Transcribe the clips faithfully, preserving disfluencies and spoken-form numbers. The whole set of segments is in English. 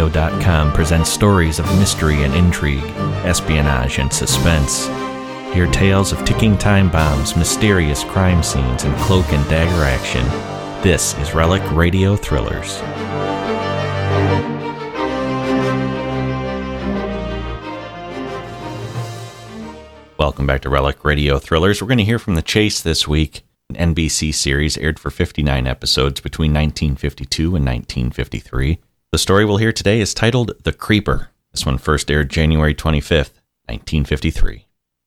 radio dot com presents stories of mystery and intrigue, espionage and suspense. Hear tales of ticking time bombs, mysterious crime scenes, and cloak and dagger action. This is Relic Radio Thrillers. Welcome back to Relic Radio Thrillers. We're going to hear from The Chase this week. An N B C series aired for fifty-nine episodes between nineteen fifty-two and nineteen fifty-three. The story we'll hear today is titled The Creeper. This one first aired January twenty-fifth, nineteen fifty-three.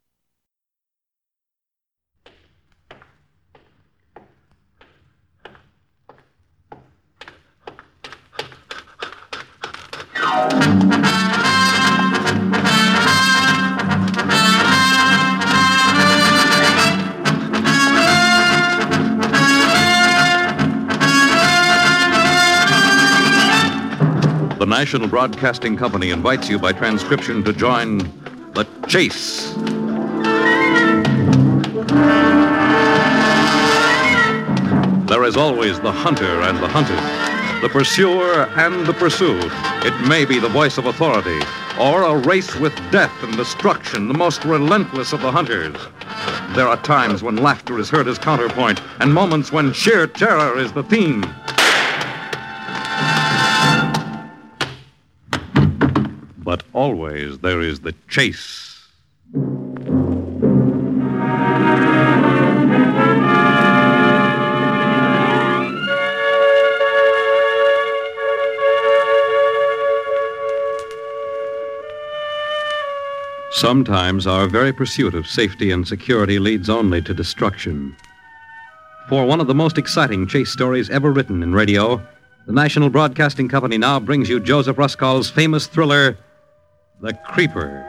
The National Broadcasting Company invites you by transcription to join The Chase. There is always the hunter and the hunted, the pursuer and the pursued. It may be the voice of authority, or a race with death and destruction, the most relentless of the hunters. There are times when laughter is heard as counterpoint, and moments when sheer terror is the theme. But always there is the chase. Sometimes our very pursuit of safety and security leads only to destruction. For one of the most exciting chase stories ever written in radio, the National Broadcasting Company now brings you Joseph Ruskal's famous thriller, The Creeper.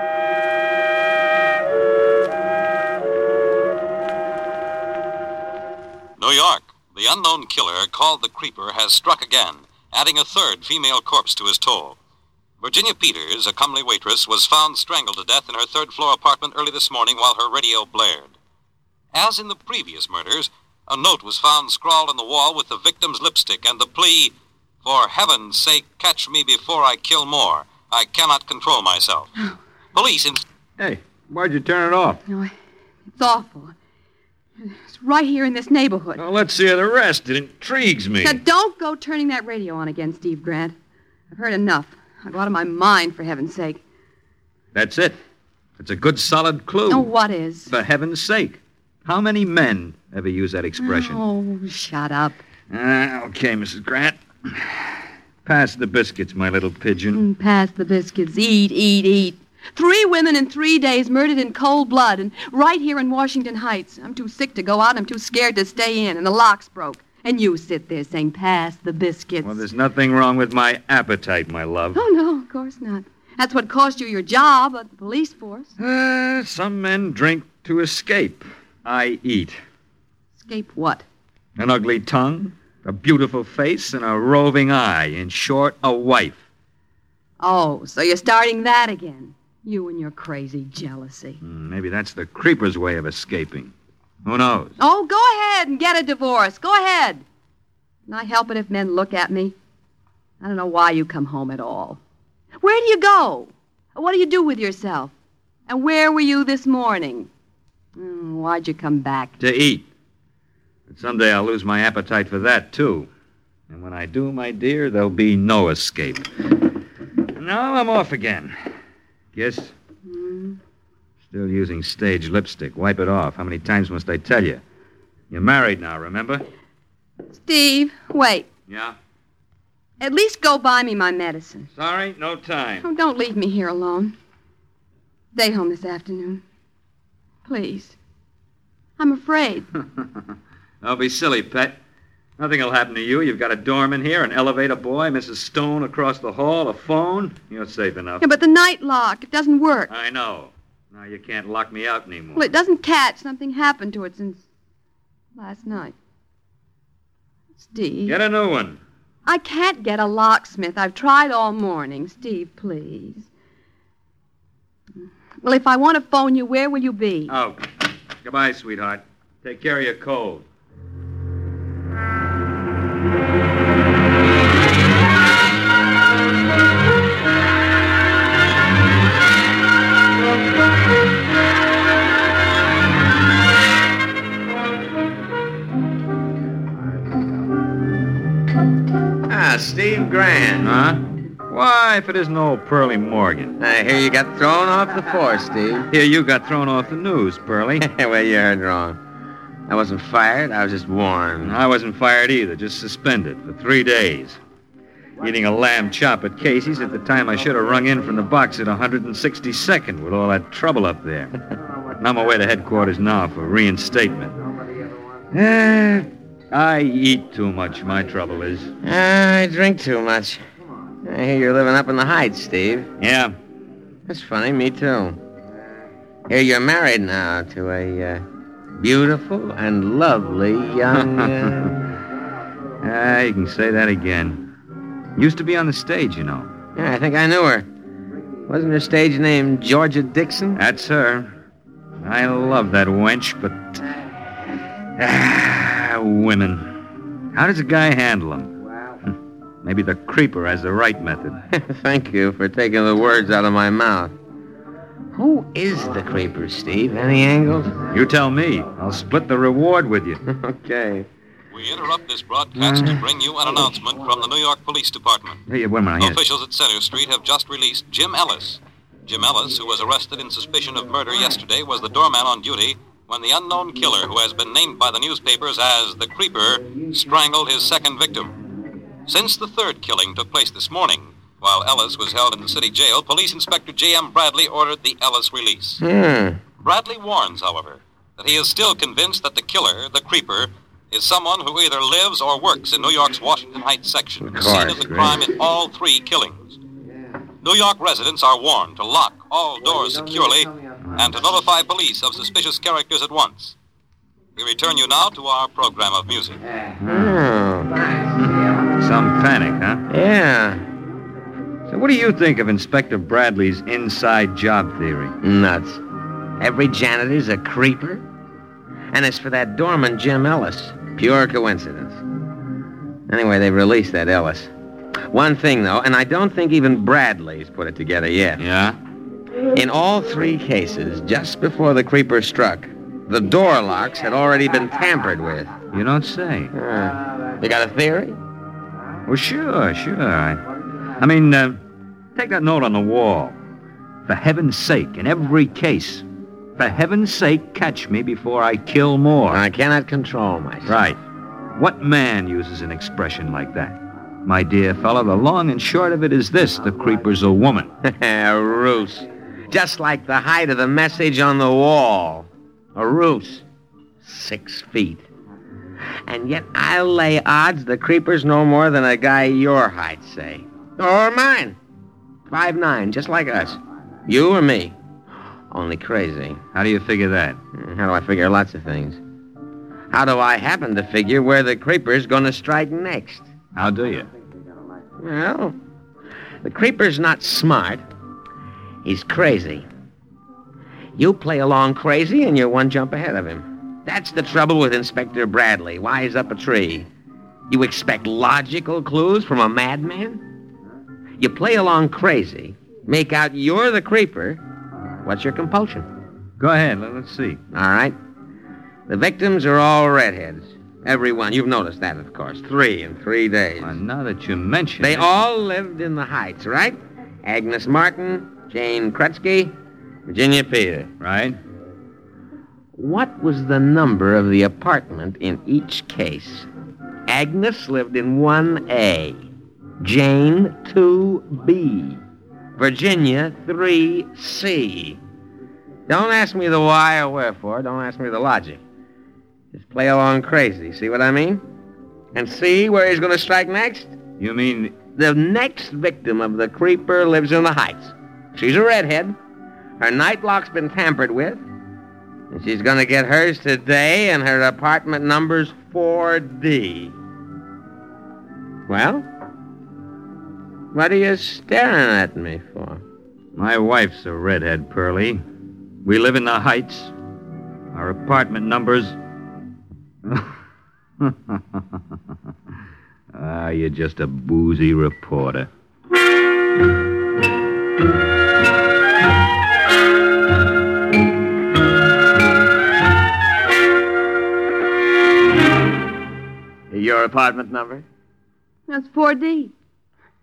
New York. The unknown killer, called the Creeper, has struck again, adding a third female corpse to his toll. Virginia Peters, a comely waitress, was found strangled to death in her third-floor apartment early this morning while her radio blared. As in the previous murders, a note was found scrawled on the wall with the victim's lipstick and the plea, "For heaven's sake, catch me before I kill more. I cannot control myself." Oh. Police in... Hey, why'd you turn it off? No, it's awful. It's right here in this neighborhood. Well, let's hear the rest. It intrigues me. Now, don't go turning that radio on again, Steve Grant. I've heard enough. I'll go out of my mind, for heaven's sake. That's it. It's a good, solid clue. Oh, what is? For heaven's sake. How many men ever use that expression? Oh, shut up. Uh, okay, Missus Grant. Pass the biscuits, my little pigeon. Mm, pass the biscuits. Eat, eat, eat. Three women in three days murdered in cold blood, and right here in Washington Heights. I'm too sick to go out, I'm too scared to stay in, and the lock's broke. And you sit there saying, pass the biscuits. Well, there's nothing wrong with my appetite, my love. Oh, no, of course not. That's what cost you your job at the police force. Uh, some men drink to escape. I eat. Escape what? An ugly tongue, a beautiful face, and a roving eye. In short, a wife. Oh, so you're starting that again. You and your crazy jealousy. Mm, maybe that's the creeper's way of escaping. Who knows? Oh, go ahead and get a divorce. Go ahead. Can I help it if men look at me? I don't know why you come home at all. Where do you go? What do you do with yourself? And where were you this morning? Mm, why'd you come back? To eat. But someday I'll lose my appetite for that, too. And when I do, my dear, there'll be no escape. Now I'm off again. Kiss? Mm. Still using stage lipstick. Wipe it off. How many times must I tell you? You're married now, remember? Steve, wait. Yeah? At least go buy me my medicine. Sorry, no time. Oh, don't leave me here alone. Stay home this afternoon. Please. I'm afraid. Don't be silly, pet. Nothing will happen to you. You've got a doorman here, an elevator boy, Missus Stone across the hall, a phone. You're safe enough. Yeah, but the night lock, it doesn't work. I know. Now you can't lock me out anymore. Well, it doesn't catch. Something happened to it since last night. Steve. Get a new one. I can't get a locksmith. I've tried all morning. Steve, please. Well, if I want to phone you, where will you be? Oh, goodbye, sweetheart. Take care of your cold. Steve Grant. Huh? Why, if it isn't old Pearlie Morgan. I hear you got thrown off the force, Steve. Here, you got thrown off the news, Pearlie. Well, you heard wrong. I wasn't fired. I was just warned. I wasn't fired either, just suspended for three days. Eating a lamb chop at Casey's at the time I should have rung in from the box at one hundred sixty-second with all that trouble up there. And I'm away to headquarters now for reinstatement. Eh, I eat too much, my trouble is. I drink too much. I hear you're living up in the Heights, Steve. Yeah. That's funny, me too. Here you're married now to a uh, beautiful and lovely young... Uh... Ah, you can say that again. Used to be on the stage, you know. Yeah, I think I knew her. Wasn't her stage name Georgia Dixon? That's her. I love that wench, but... Ah, women. How does a guy handle them? Maybe the creeper has the right method. Thank you for taking the words out of my mouth. Who is the creeper, Steve? Any angles? You tell me. I'll split the reward with you. Okay. We interrupt this broadcast to bring you an announcement from the New York Police Department. Hey, wait a minute. Here. Officials at Center Street have just released Jim Ellis. Jim Ellis, who was arrested in suspicion of murder yesterday, was the doorman on duty when the unknown killer, who has been named by the newspapers as the Creeper, strangled his second victim. Since the third killing took place this morning, while Ellis was held in the city jail, Police Inspector J M Bradley ordered the Ellis release. Hmm. Bradley warns, however, that he is still convinced that the killer, the Creeper, is someone who either lives or works in New York's Washington Heights section, Of the course, scene of the right. crime in all three killings. New York residents are warned to lock all doors securely and to notify police of suspicious characters at once. We return you now to our program of music. Oh. Some panic, huh? Yeah. So what do you think of Inspector Bradley's inside job theory? Nuts. Every janitor's a creeper? And as for that doorman, Jim Ellis, pure coincidence. Anyway, they've released that Ellis. One thing, though, and I don't think even Bradley's put it together yet. Yeah? In all three cases, just before the creeper struck, the door locks had already been tampered with. You don't say. Uh, you got a theory? Well, sure, sure. I, I mean, uh, take that note on the wall. For heaven's sake, in every case, for heaven's sake, catch me before I kill more. I cannot control myself. Right. What man uses an expression like that? My dear fellow, the long and short of it is this. The creeper's a woman. A ruse. Just like the height of the message on the wall. A ruse. Six feet. And yet I'll lay odds the creeper's no more than a guy your height, say. Or mine. Five nine, just like us. You or me. Only crazy. How do you figure that? How do I figure lots of things? How do I happen to figure where the creeper's going to strike next? How do you? Well, the creeper's not smart. He's crazy. You play along crazy and you're one jump ahead of him. That's the trouble with Inspector Bradley, wise up a tree. You expect logical clues from a madman? You play along crazy, make out you're the creeper. What's your compulsion? Go ahead, let- let's see. All right. The victims are all redheads. Every one. You've noticed that, of course. Three in three days. Well, now that you mention They it... all lived in the Heights, right? Agnes Martin, Jane Krutsky, Virginia Peter. Right? What was the number of the apartment in each case? Agnes lived in one A. Jane, two B. Virginia, three C. Don't ask me the why or wherefore. Don't ask me the logic. Just play along crazy. See what I mean? And see where he's going to strike next? You mean... The next victim of the creeper lives in the Heights. She's a redhead. Her night lock's been tampered with. And she's going to get hers today, and her apartment number's four D. Well? What are you staring at me for? My wife's a redhead, Pearlie. We live in the Heights. Our apartment numbers... Ah, you're just a boozy reporter. Your apartment number? That's four D.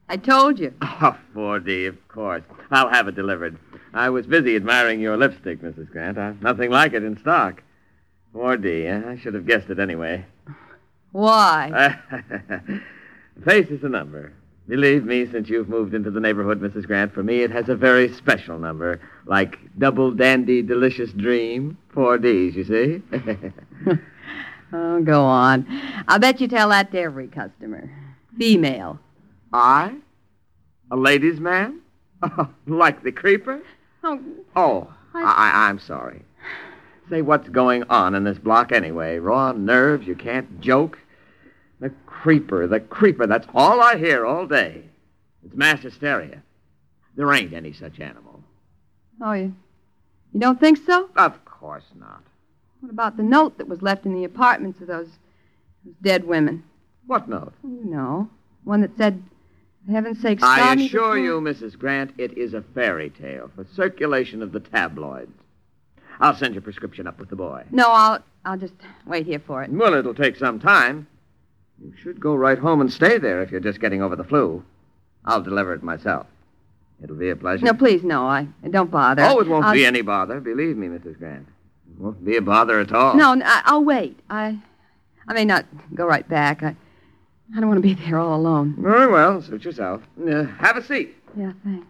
I told you. Oh, four D, of course. I'll have it delivered. I was busy admiring your lipstick, Missus Grant. I've nothing like it in stock. four D, eh? I should have guessed it anyway. Why? Face is a number. Believe me, since you've moved into the neighborhood, Missus Grant, for me it has a very special number. Like Double Dandy Delicious Dream. Four Ds, you see? Oh, go on. I'll bet you tell that to every customer. Female. I? A ladies' man? Oh, like the creeper? Oh, Oh, I- I, I'm sorry. Say, what's going on in this block anyway? Raw nerves, you can't joke? The creeper, the creeper, that's all I hear all day. It's mass hysteria. There ain't any such animal. oh, you, you don't think so? Of course not. What about the note that was left in the apartments of those, those dead women? What note? You know, one that said, for heaven's sake, stop I me assure before-" you, Missus Grant, it is a fairy tale for circulation of the tabloids. I'll send your prescription up with the boy. No, I'll, I'll just wait here for it. Well, it'll take some time. You should go right home and stay there if you're just getting over the flu. I'll deliver it myself. It'll be a pleasure. No, please, no, I don't bother. Oh, it won't I'll- be any bother. Believe me, Missus Grant. It won't be a bother at all. No, n- I- I'll wait. I, I may not go right back. I, I don't want to be there all alone. Very well. Suit yourself. Uh, have a seat. Yeah, thanks.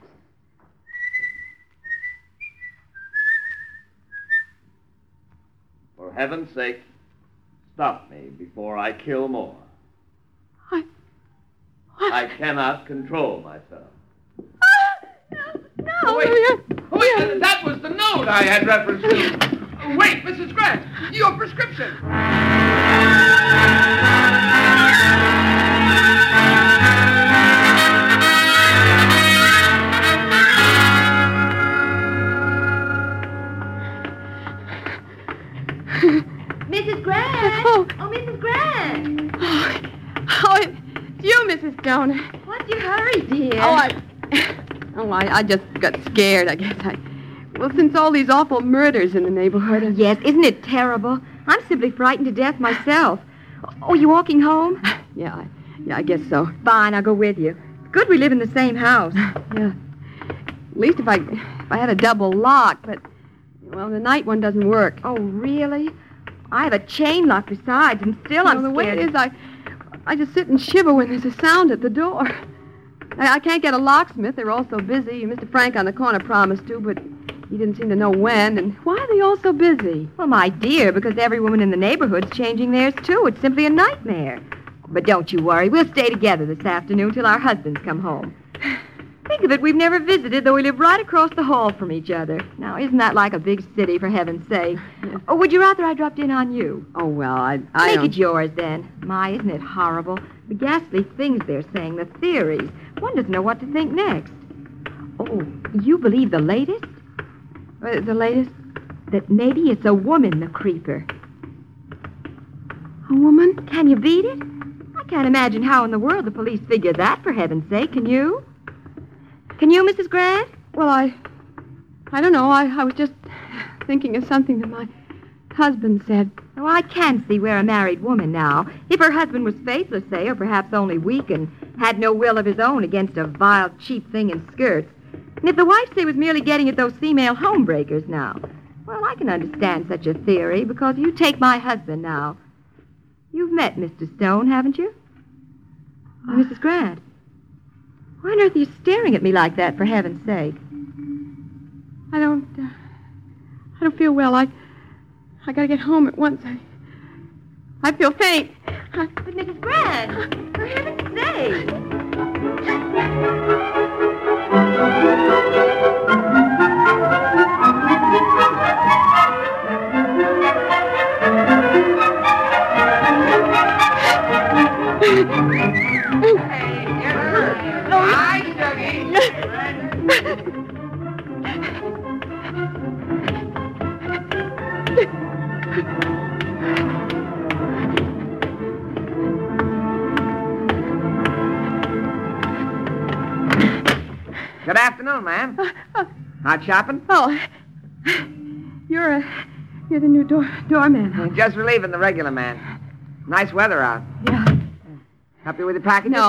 For heaven's sake, stop me before I kill more. I, I cannot control myself. no, wait. you- Oh, wait, that was the note I had reference to. Oh, wait, Missus Grant, your prescription. Missus Grant! Oh. Oh, Missus Grant! Oh, it's you, Missus Stoner. What's your hurry, dear? Oh, I, oh, I, I just got scared, I guess. I, well, since all these awful murders in the neighborhood. and- Yes, isn't it terrible? I'm simply frightened to death myself. Oh, you walking home? Yeah, I, yeah, I guess so. Fine, I'll go with you. It's good we live in the same house. Yeah. At least if I, if I had a double lock, but, well, the night one doesn't work. Oh, really? I have a chain lock besides, and still Well, I'm the way scared. it is, I, I just sit and shiver when there's a sound at the door. I, I can't get a locksmith. They're all so busy. Mister Frank on the corner promised to, but he didn't seem to know when. And why are they all so busy? Well, my dear, because every woman in the neighborhood's changing theirs, too. It's simply a nightmare. But don't you worry. We'll stay together this afternoon till our husbands come home. Think of it, we've never visited, though we live right across the hall from each other. Now, isn't that like a big city, for heaven's sake? Or would you rather I dropped in on you? Oh, well, I, I Make don't... it yours, then. My, isn't it horrible? The ghastly things they're saying, the theories. One doesn't know what to think next. Oh, you believe the latest? Uh, the latest? That maybe it's a woman, the creeper. A woman? Can you beat it? I can't imagine how in the world the police figure that, for heaven's sake. Can you? Can you, Missus Grant? Well, I... I don't know. I, I was just thinking of something that my husband said. Oh, I can see where a married woman now, if her husband was faithless, say, or perhaps only weak and had no will of his own against a vile, cheap thing in skirts. And if the wife, say, was merely getting at those female homebreakers now. Well, I can understand such a theory, because you take my husband now. You've met Mister Stone, haven't you? Uh, Missus Grant. Why on earth are you staring at me like that, for heaven's sake? I don't... Uh, I don't feel well. I... I gotta get home at once. I... I feel faint. I... But, Missus Grant, for heaven's sake... Good afternoon, ma'am. Out shopping? Oh, you're a... You're the new door doorman, huh? Just relieving the regular man. Nice weather out. Yeah. Help you with your packages? No.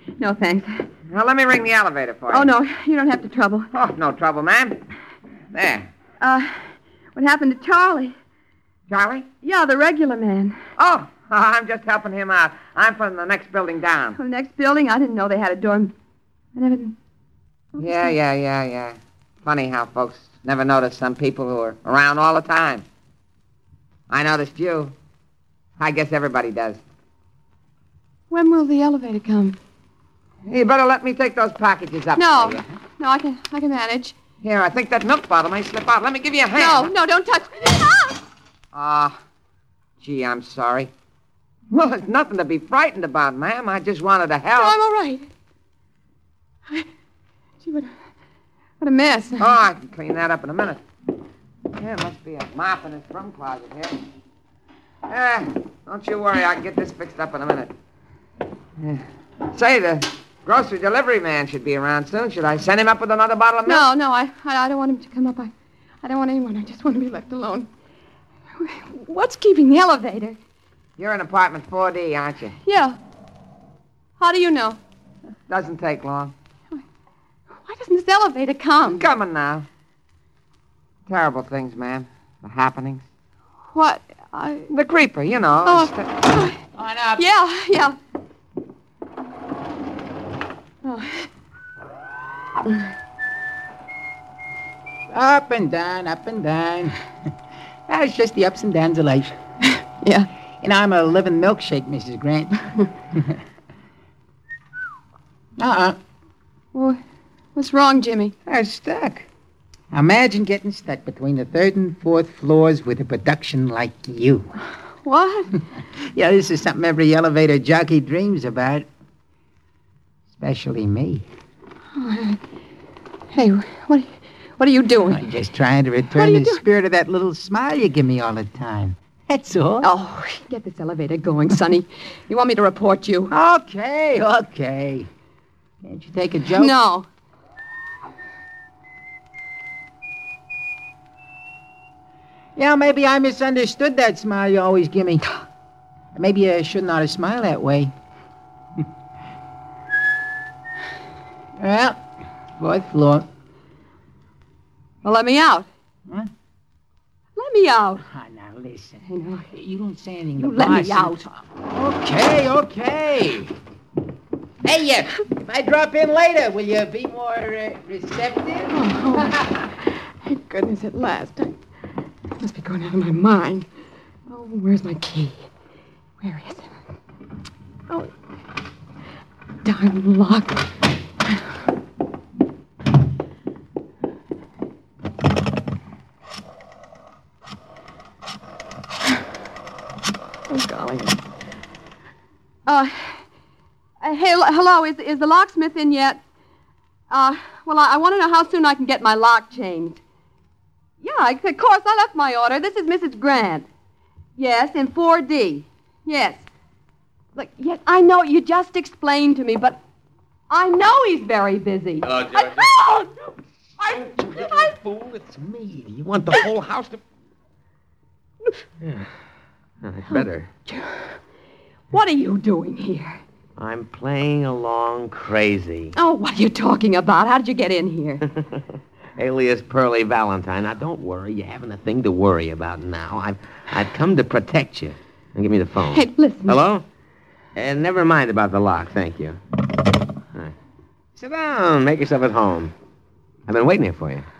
No, thanks. Now, let me ring the elevator for you. Oh, no, you don't have to trouble. Oh, no trouble, ma'am. There. Uh, what happened to Charlie? Charlie? Yeah, the regular man. Oh, I'm just helping him out. I'm from the next building down. Oh, the next building? I didn't know they had a dorm. I never... Yeah, yeah, yeah, yeah. Funny how folks never notice some people who are around all the time. I noticed you. I guess everybody does. When will the elevator come? You better let me take those packages up No. for you. No, I can I can manage. Here, I think that milk bottle may slip out. Let me give you a No, hand. no, don't touch me. Ah! Ah, gee, I'm sorry. Well, there's nothing to be frightened about, ma'am. I just wanted to help. No, I'm all right. I, gee, what, what a mess. Oh, I can clean that up in a minute. There must be a mop in his broom closet here. Eh, don't you worry. I can get this fixed up in a minute. Yeah. Say, the grocery delivery man should be around soon. Should I send him up with another bottle of milk? No, no, I, I, I don't want him to come up. I, I don't want anyone. I just want to be left alone. What's keeping the elevator? You're in apartment four D, aren't you? Yeah. How do you know? Doesn't take long. Why doesn't this elevator come? Coming now. Terrible things, ma'am. The happenings. What? I... The creeper, you know. Oh. St- On up. Yeah, yeah. Oh. Up and down, up and down. That's just the ups and downs of life. Yeah. And I'm a living milkshake, Missus Grant. uh-uh. Well, what's wrong, Jimmy? I'm stuck. Imagine getting stuck between the third and fourth floors with a production like you. What? Yeah, this is something every elevator jockey dreams about. Especially me. Oh, hey, what, what are you doing? I'm just trying to What are return you the doing? spirit of that little smile you give me all the time. That's all. Oh, get this elevator going, Sonny. You want me to report you? Okay, okay. Can't you take a joke? No. Yeah, maybe I misunderstood that smile you always give me. Maybe I shouldn't ought to smile that way. Well, fourth floor. Well, let me out. Huh? Let me out. Ah, now listen. I know. You don't say anything You to let me boss. out. Okay, okay. Hey, uh, if I drop in later, will you be more uh, receptive? Oh, thank goodness at last. I must be going out of my mind. Oh, where's my key? Where is it? Oh, darn lock. Oh, golly. Uh, uh, hey, l- hello, is, is the locksmith in yet? Uh, well, I, I want to know how soon I can get my lock changed. Yeah, of course, I left my order. This is Missus Grant. Yes, in four D. Yes. Look, yes, I know you just explained to me, but I know he's very busy. Hello, George. I, oh, no, I, I, Fool, it's me. You want the whole house to... Yeah, that's better. what are you doing here? I'm playing along crazy. Oh, what are you talking about? How did you get in here? Alias Pearlie Valentine. Now, don't worry. You haven't a thing to worry about now. I've, I've come to protect you. Now, give me the phone. Hey, listen. Hello? Uh, never mind about the lock, thank you. Right. Sit down. Make yourself at home. I've been waiting here for you.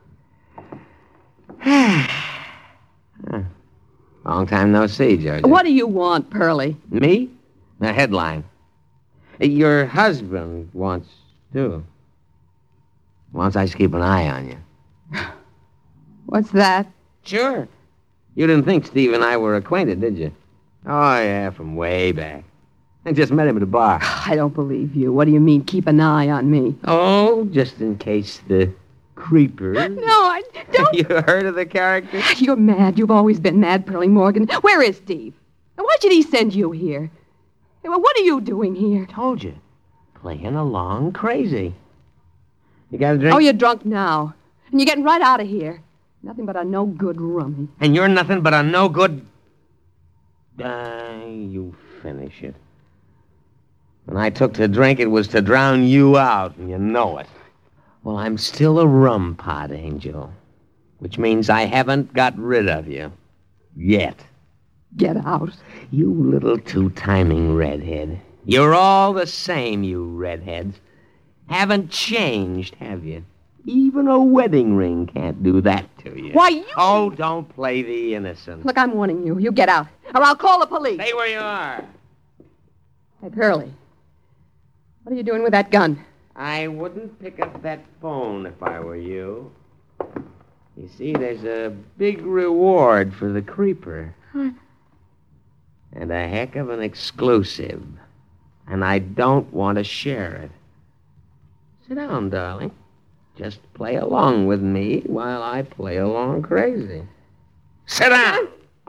Huh. Long time no see, George. What do you want, Pearlie? Me? The headline. Your husband wants to. Wants I to keep an eye on you. What's that? Sure. You didn't think Steve and I were acquainted, did you? Oh, yeah, from way back. I just met him at a bar. I don't believe you. What do you mean, keep an eye on me? Oh, just in case the creeper. No, I don't. You heard of the character? You're mad. You've always been mad, Pearlie Morgan. Where is Steve? And why should he send you here? Hey, well, what are you doing here? Told you. Playing along crazy. You got a drink? Oh, you're drunk now. And you're getting right out of here. Nothing but a no-good rummy. And you're nothing but a no-good... Uh, you finish it. When I took to drink, it was to drown you out, and you know it. Well, I'm still a rum pot angel, which means I haven't got rid of you. Yet. Get out. You little two-timing redhead. You're all the same, you redheads. Haven't changed, have you? Even a wedding ring can't do that to you. Why, you... Oh, don't play the innocent. Look, I'm warning you. You get out, or I'll call the police. Stay where you are. Hey, Pearlie, what are you doing with that gun? I wouldn't pick up that phone if I were you. You see, there's a big reward for the creeper. Huh? And a heck of an exclusive. And I don't want to share it. Sit down, darling. Just play along with me while I play along crazy. Sit down!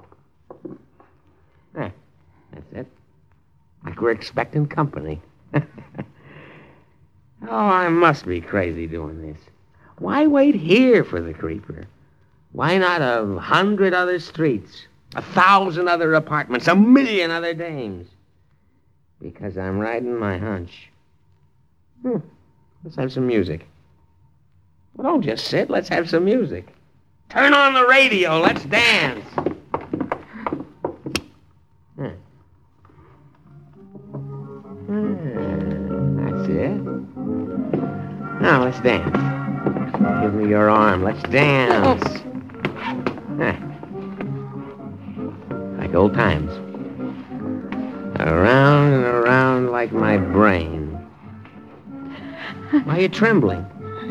There. That's it. Like we're expecting company. Oh, I must be crazy doing this. Why wait here for the creeper? Why not a hundred other streets, a thousand other apartments, a million other dames? Because I'm riding my hunch. Hmm. Let's have some music. Well, don't just sit. Let's have some music. Turn on the radio. Let's dance. Hmm. Hmm. That's it. Now, let's dance. Give me your arm. Let's dance. Huh. Like old times. Around and around like my brain. Why are you trembling?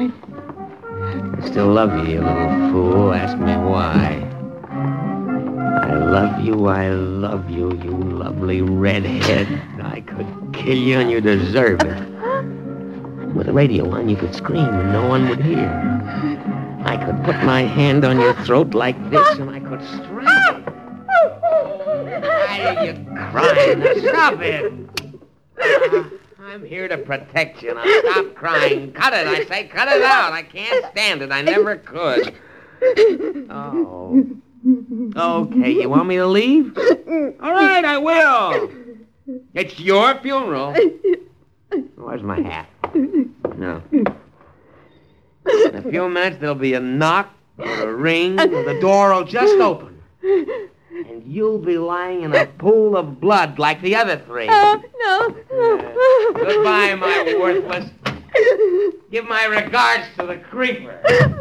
I still love you, you little fool. Ask me why. I love you, I love you, you lovely redhead. I could kill you and you deserve it. With the radio on, you could scream and no one would hear. I could put my hand on your throat like this and I could strangle. Why are you crying? Now stop it. Uh, I'm here to protect you. Now stop crying. Cut it, I say. Cut it out. I can't stand it. I never could. Oh. Okay, you want me to leave? All right, I will. It's your funeral. Where's my hat? No. In a few minutes, there'll be a knock or a ring, or the door will just open. And you'll be lying in a pool of blood like the other three. Oh, no. Uh, goodbye, my worthless. Give my regards to the creeper.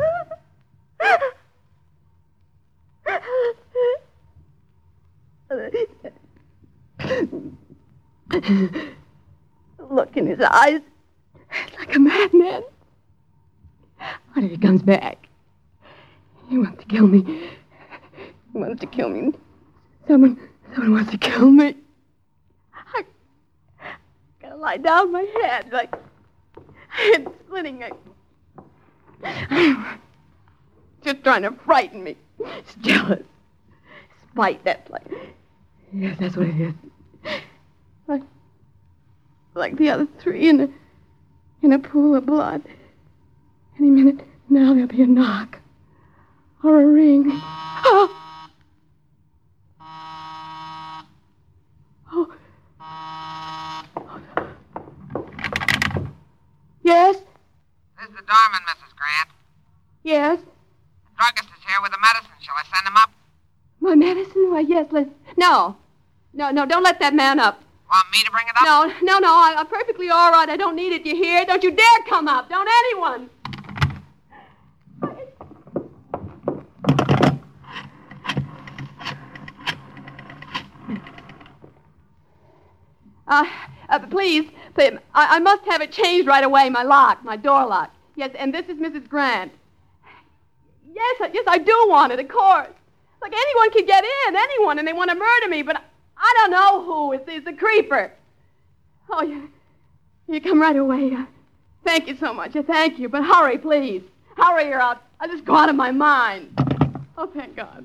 Look in his eyes. It's like a madman. What if he comes back? He wants to kill me. He wants to kill me. Someone, someone wants to kill me. I gotta lie down my head like head splitting. Like, just trying to frighten me. It's jealous. Spite, that's like... Yes, that's what it is. Like, like the other three in a, in a pool of blood. Any minute now there'll be a knock. Or a ring. Oh! Oh. Yes? This is the doorman, Missus Grant. Yes? The druggist is here with the medicine. Shall I send him up? My medicine? Why, yes, let... No. No, no, don't let that man up. Want me to bring it up? No, no, no, I, I'm perfectly all right. I don't need it, you hear? Don't you dare come up. Don't anyone. Uh, uh, please, please I, I must have it changed right away, my lock, my door lock. Yes, and this is Missus Grant. Yes, I- yes, I do want it, of course. Like, anyone can get in, anyone, and they want to murder me, but I, I don't know who. It's, it's a creeper. Oh, you, you come right away. Uh, thank you so much. Uh, thank you, but hurry, please. Hurry, or I'll, I'll just go out of my mind. Oh, thank God.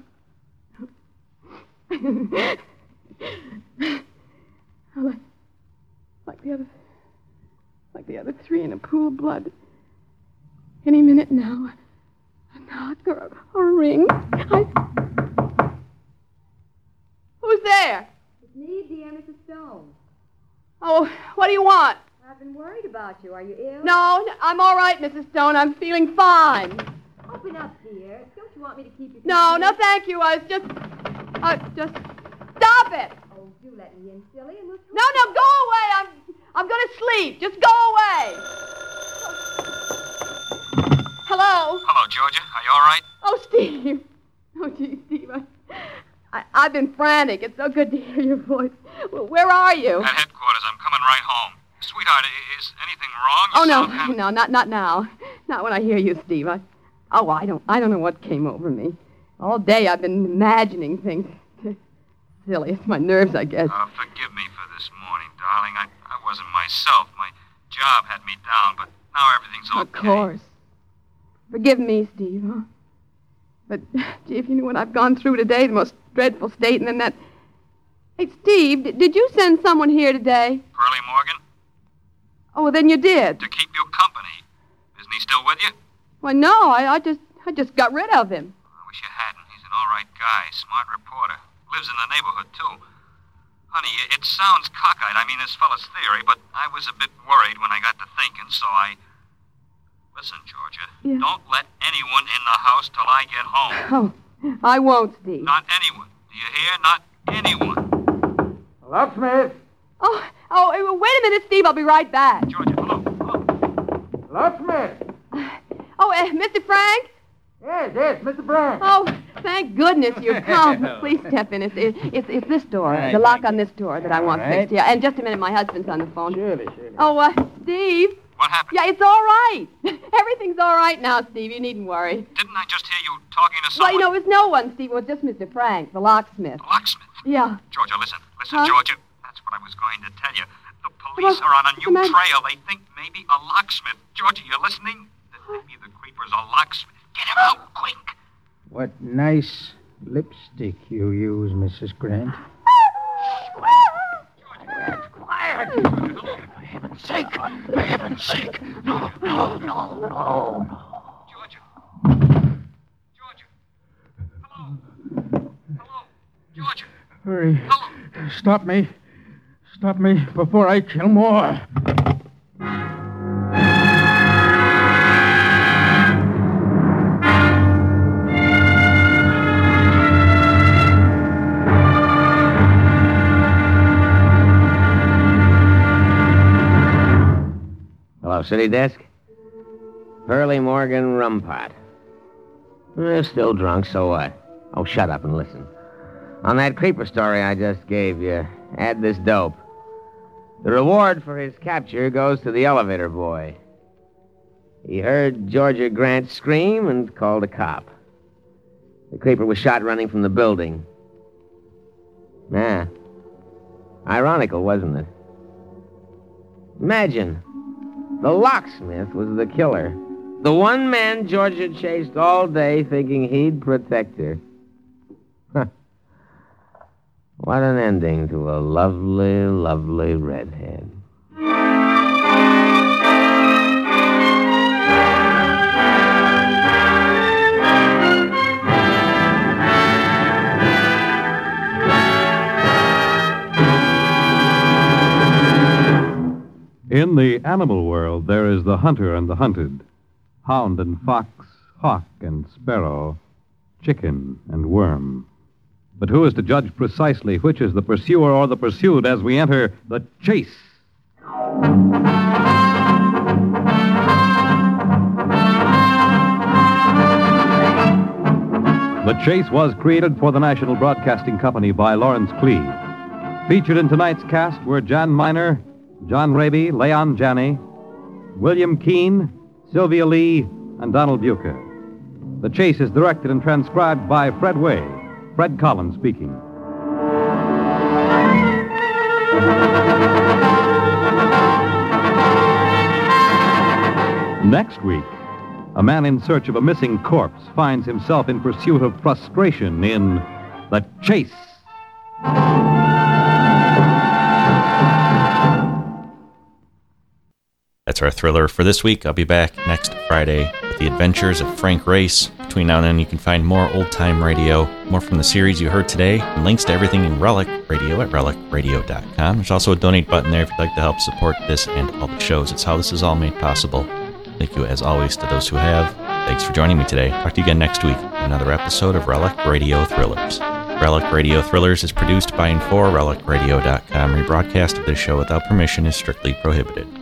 Oh, like, like the other, like the other three in a pool of blood. Any minute now, a knock or a, or a ring. I... Who's there? It's me, dear Missus Stone. Oh, what do you want? about you. Are you ill? No, I'm all right, Missus Stone. I'm feeling fine. Open up, dear. Don't you want me to keep you... No, no, thank you. I was just... I just... Stop it! Oh, do let me in, silly, and we'll... No, no, go away. I'm... I'm going to sleep. Just go away. Hello? Hello, Georgia. Are you all right? Oh, Steve. Oh, gee, Steve, I, I, I've been frantic. It's so good to hear your voice. Well, where are you? At headquarters. I'm coming right home. Sweetheart, i- is anything wrong? You Oh, no, sound kind of- no, not not now. Not when I hear you, Steve. I, oh, I don't, I don't know what came over me. All day I've been imagining things. Silly. It's my nerves, I guess. Uh, forgive me for this morning, darling. I, I wasn't myself. My job had me down, but now everything's okay. Of course. Forgive me, Steve. Huh? But, gee, if you knew what I've gone through today, the most dreadful state, and then that... Hey, Steve, d- did you send someone here today? Pearlie Morgan? Oh, well, then you did. To keep you company. Isn't he still with you? Well, no, I, I just I just got rid of him. I wish you hadn't. He's an all right guy, smart reporter. Lives in the neighborhood, too. Honey, it sounds cockeyed. I mean, this fella's theory, but I was a bit worried when I got to thinking, so I... Listen, Georgia, Yeah. don't let anyone in the house till I get home. Oh, I won't, Steve. Not anyone. Do you hear? Not anyone. Locksmith! Oh, oh, eh, wait a minute, Steve. I'll be right back. Georgia, hello. Hello. Locksmith! Oh, uh, Mister Frank? Yes, yes, Mister Brown. Oh, thank goodness you've come. Please step in. It's, it's, it's this door, Right, the lock thank on this door that I want All right. fixed. Yeah, and just a minute, my husband's on the phone. Surely, surely. Oh, uh, Steve? What happened? Yeah, it's all right. Everything's all right now, Steve. You needn't worry. Didn't I just hear you talking to Well, someone? you know, it was no one, Steve. It was just Mister Frank, the locksmith. Locksmith. Yeah. Georgia, listen. Listen, Huh? Georgia. That's what I was going to tell you. The police Well, are on a new the man- trail. They think maybe a locksmith. Georgia, you listening? That maybe the creeper's a locksmith. Get him out, quick. What nice lipstick you use, Missus Grant. Quiet. For heaven's sake! For heaven's sake! No, no, no, no, no. Georgia. Georgia. Hello. Hello. Georgia. Hurry. Hello. Stop me. Stop me before I kill more. Hello, City Desk? Pearlie Morgan Rumpot. Eh, still drunk, so what? Oh, shut up and listen. On that creeper story I just gave you, add this dope. The reward for his capture goes to the elevator boy. He heard Georgia Grant scream and called a cop. The creeper was shot running from the building. Ah. Ironical, wasn't it? Imagine. The locksmith was the killer. The one man Georgia chased all day thinking he'd protect her. Huh. What an ending to a lovely, lovely redhead. In the animal world, there is the hunter and the hunted, hound and fox, hawk and sparrow, chicken and worm. But who is to judge precisely which is the pursuer or the pursued as we enter the chase? The Chase was created for the National Broadcasting Company by Lawrence Cleave. Featured in tonight's cast were John Miner, John Raby, Leon Janney, William Keene, Sylvia Lee, and Donald Bucher. The Chase is directed and transcribed by Fred Way. Fred Collins speaking. Next week, a man in search of a missing corpse finds himself in pursuit of frustration in The Chase. That's our thriller for this week. I'll be back next Friday at about the adventures of Frank Race. Between now and then, you can find more old-time radio, more from the series you heard today, and links to everything in Relic Radio at relic radio dot com. There's also a donate button there if you'd like to help support this and all the shows. It's how this is all made possible. Thank you, as always, to those who have. Thanks for joining me today. Talk to you again next week in another episode of Relic Radio Thrillers. Relic Radio Thrillers is produced by and for relic radio dot com. Rebroadcast of this show without permission is strictly prohibited.